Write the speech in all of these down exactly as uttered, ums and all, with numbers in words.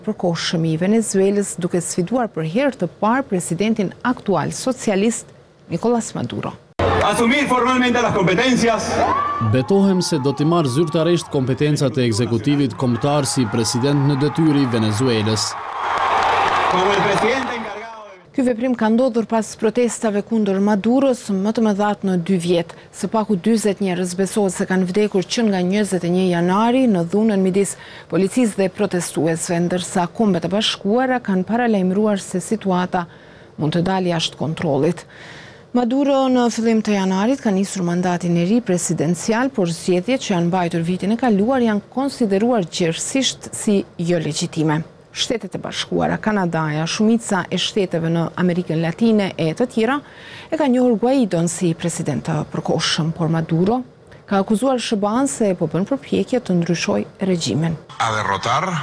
Përkohshëm i Venezuelës duke sfiduar për herë të parë presidentin aktual socialist Nicolás Maduro. Asumir formalmente las competencias. Betohem se do t'i marrë zyrtarisht kompetencat e ekzekutivit kombëtar si president në detyrë i Venezuelës. Como el presidente encargado. Ky veprim ka ndodhur pas protestave kundër Maduros më të mëdha në dy vjet. Së paku dyzet njerëz besohet se kanë vdekur që nga njëzet e një janari në dhunën midis policisë dhe protestuesve, ndërsa Kombet e Bashkuara kanë paralajmëruar se situata mund të dalë jashtë kontrollit. Maduro në fillim të janarit ka nisur mandatin e ri presidencial, por zgjedhjet që janë mbajtur vitin e kaluar janë konsideruar gjerësisht si jo legjitime. Shtetet e Bashkuara, Kanadaja, shumica e shteteve në Amerikën Latine e të tjera e ka njohur Guaidon si president të përkohshëm, por Maduro ka akuzuar S B A-n se po bën përpjekje të ndryshojë regjimin. A derrotar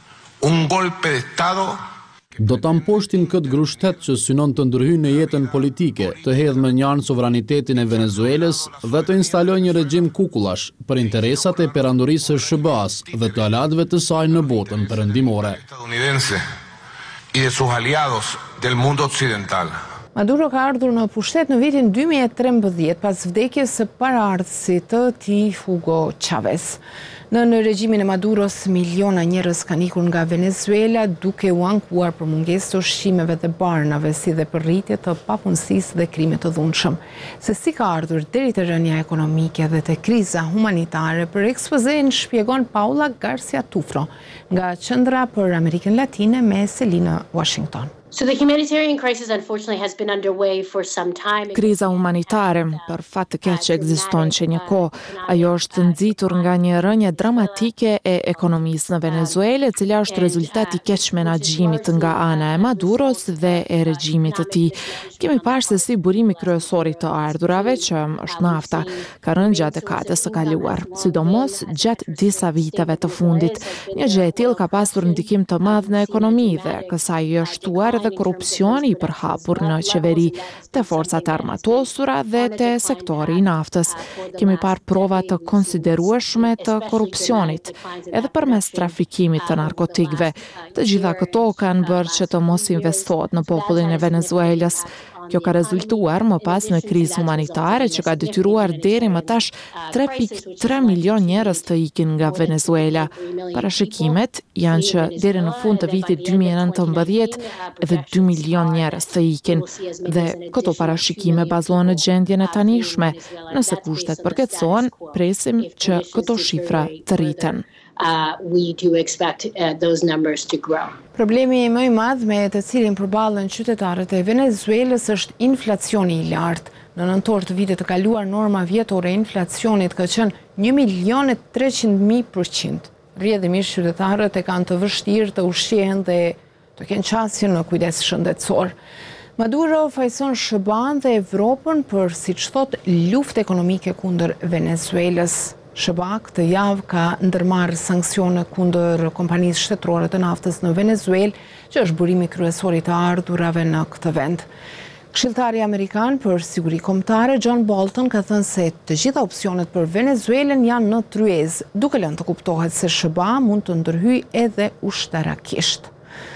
un golpe de estado. Do ta mposhtin këtë grushtet që synon të ndërhyjë në jetën politike, të hedhë më njarnë sovranitetin e Venezuelës dhe të instalojë një regjim kukullash për interesat e perandorisë së S B A-s dhe të alatëve të saj në botën perëndimore. Estadounidense y de sus aliados del mundo occidental. Maduro ka ardhur në pushtet në vitin dy mijë e trembëdhjetë pas vdekjes së paraardhësit të tij Hugo Chávez. Në në regjimin e Maduros, miliona njerëz kanë ikur nga Venezuela duke u ankuar për mungesë të ushqimeve dhe barnave, si dhe për rritje të papunësisë dhe krime të dhunshëm. Se si ka ardhur deri te rënja ekonomike dhe te kriza humanitare, për ekspozen shpjegon Paula Garcia Tufro nga Qendra për Amerikën Latine me Selina Washington. So the humanitarian crisis unfortunately has been underway for some time. Kriza humanitare, për fat të keq, ekziston që një kohë. Ajo është nxitur nga një rënje dramatike e ekonomisë në Venezuelë, e cila është rezultat i keq menaxhimit nga ana e Maduros dhe e regjimit të tij. Kemi parë se si burimi kryesor i të ardhurave, që është nafta, ka rënë gjatë dekadës së kaluar, sidomos gjatë disa viteve të fundit. Një gjë e tillë ka pasur ndikim të madh në ekonomi dhe kësaj i është shtuar dhe korrupsioni i përhapur në qeveri, te forcat armatosura dhe te sektori i naftës. Kemi parë prova të konsiderueshme të korrupsionit, edhe përmes trafikimit të narkotikëve. Të gjitha këto kanë bërë që të mos investohet në popullin e Venezuelës. Kjo ka rezultuar më pas në krizë humanitare që ka detyruar deri më tash tre pikë tre milion njerëz të ikin nga Venezuela. Parashikimet janë që deri në fund të vitit dy mijë e nëntëmbëdhjetë edhe dy milion njerëz të ikin dhe këto parashikime bazohen në gjendjen e tanishme. Nëse kushtet përkeqësohen, presim që këto shifra të rriten. Uh, we do expect uh, those numbers to grow. Problemi më i madh me të cilin përballen qytetarët e Venezuelës është inflacioni i lartë. Në nëntor të vitit të kaluar, norma vjetore e inflacionit ka qenë një milion e treqind mijë përqind. Rrjedhimisht qytetarët e kanë të vështirë të ushqehen dhe të kenë qasje në kujdes shëndetësor. Maduro fajson S B A-n dhe Evropën për, siç thot, luftë ekonomike kundër Venezuelës. S B A këtë javë ka ndërmarrë sanksione kundër kompanisë shtetërore të naftës në Venezuelë, që është burimi kryesor i të ardhurave në këtë vend. Këshilltari amerikan për siguri kombëtare John Bolton ka thënë se të gjitha opsionet për Venezuelën janë në tryezë, duke lënë të kuptohet se S B A mund të ndërhyjë edhe ushtarakisht.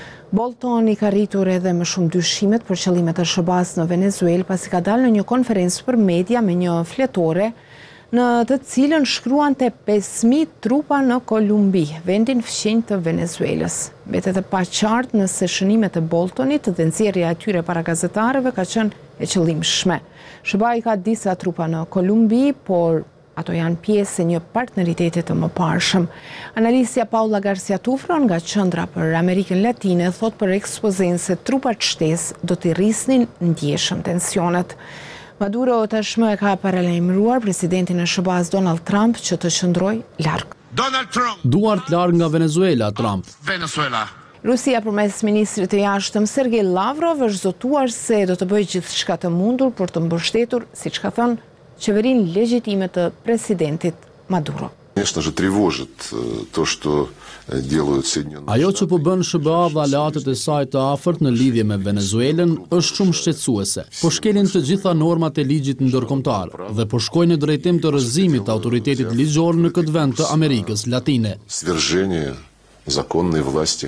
Bolton i ka rritur edhe më shumë dyshimet për qëllimet e S B A-s në Venezuelë pasi ka dalë në një konferencë për media me një fletore në të cilën shkruante pesë mijë trupa në Kolumbi, vendin fqinj të Venezuelës. Mbetet e paqartë nëse shënimet e Boltonit dhe nxjerrja e tyre para gazetarëve ka qenë e qëllimshme. S B A i ka disa trupa në Kolumbi, por ato janë pjesë e një partneriteti të mëparshëm. Analistja Paula Garcia Tufro nga Qendra për Amerikën Latine thot për ekspozen se trupat shtesë do t'i rrisnin ndjeshëm tensionet. Maduro tashmë e ka paralajmëruar presidentin e S B A-s Donald Trump që të qëndrojë larg. Donald Trump. Duart larg nga Venezuela, Trump. Venezuela. Rusia përmes ministrit të jashtëm Sergej Lavrov është zotuar se do të bëjë gjithçka të mundur për të mbështetur, siç ka thënë, qeverinë legjitime të presidentit Maduro. Конечно же, тревожит то, что делают Соединенные Ajo që po bën S B A dhe aleatët e saj të afërt në lidhje me Venezuelën është shumë shqetësuese. Po shkelin të gjitha normat e ligjit ndërkombëtar dhe po shkojnë në drejtim të rrëzimit të autoritetit ligjor në këtë vend të Amerikës Latine. Свержение законной власти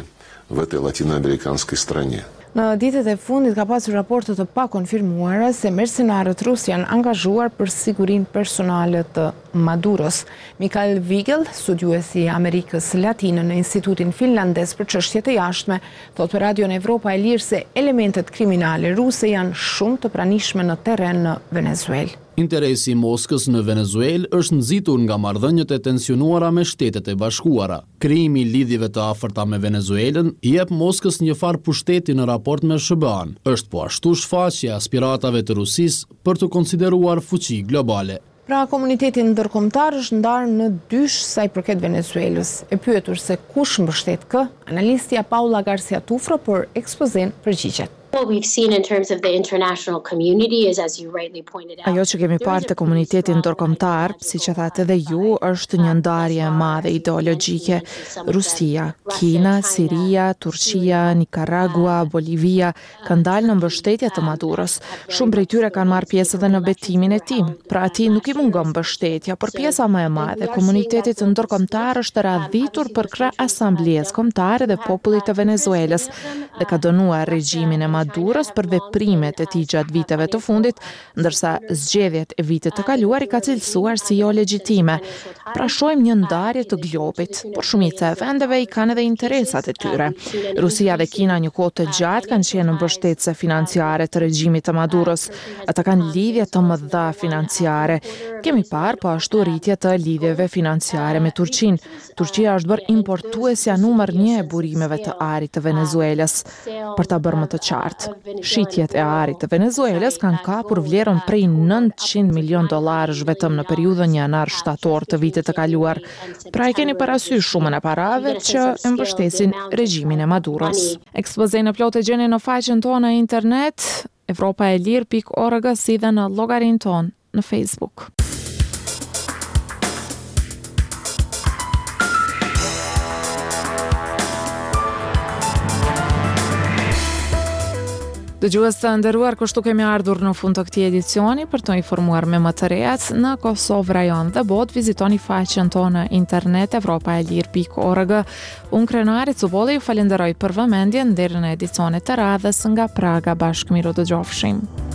в этой латиноамериканской стране. Në ditët e fundit ka pasur raporte të pakonfirmuara se mercenarët rus janë angazhuar për sigurinë personale të Maduros. Mikael Vigel, studiuesi i Amerikës Latine në Institutin Finlandes për çështje të jashtme, thot për Radion Evropa e Lirë se elementet kriminale ruse janë shumë të pranishme në terren në Venezuelë. Interesi i Moskës në Venezuelë është nxitur nga marrëdhëniet e tensionuara me Shtetet e Bashkuara. Krijimi i lidhjeve të afërta me Venezuelën i jep Moskës një farë pushteti në raport me S B A-n. Është po ashtu shfaqje e aspiratave të Rusisë për të konsideruar fuqi globale. Pra, komuniteti ndërkombëtar është ndarë në dysh sa i përket Venezuelës. E pyetur se kush mbështet kë, analistja Paula Garcia Tufro për ekspozen përgjigjet. What we've seen in terms of the international community is, as you rightly pointed out, Ajo që kemi parë të komunitetin ndërkombëtar, siç e thatë edhe ju, është një ndarje e madhe ideologjike. Rusia, Kina, Siria, Turqia, Nicaragua, Bolivia kanë dalë në mbështetje të Maduros. Shumë prej tyre kanë marrë pjesë edhe në betimin e tij. Pra atij nuk i mungon mbështetja, por pjesa më e madhe e komunitetit ndërkombëtar është radhitur për krah asamblesë kombëtare dhe popullit të Venezuelës dhe ka dënuar regjimin e Maduros për veprimet e tij gjatë viteve të fundit, ndërsa zgjedhjet e vitit të kaluar i ka cilësuar si jo legjitime. Pra shohim një ndarje të globit, por shumica e vendeve i kanë edhe interesat e tyre. Rusia dhe Kina një kohë të gjatë kanë qenë mbështetëse financiare të regjimit të Maduros. Ata kanë lidhje të mëdha financiare. Kemi parë po ashtu rritje të lidhjeve financiare me Turqinë. Turqia është bërë importuesja numër një e burimeve të arit të Venezuelës. Për ta bërë më të qartë, shitjet e arit të Venezuelës kanë kapur vlerën prej nëntëqind milion dollarësh vetëm në periudhën janar-shtator të vitit të kaluar. Pra e keni parasysh shumën e parave që e mbështesin regjimin e Maduros. Ekspozën e plotë e gjeni në faqen tonë në internet, evropa e lirë pikë org, si dhe në llogarinë tonë në Facebook. Dëgjues të nderuar, kështu kemi ardhur në fund të këtij edicioni. Për të informuar me më të rejat në Kosovë, rajon dhe botë, vizitoni faqen tonë në internet evropa e lirë pikë org. Unë Krenari Cubolli ju falenderoj për vëmendjen deri në edicionet të radhës nga Praga. Bashkë miru dëgjofshim.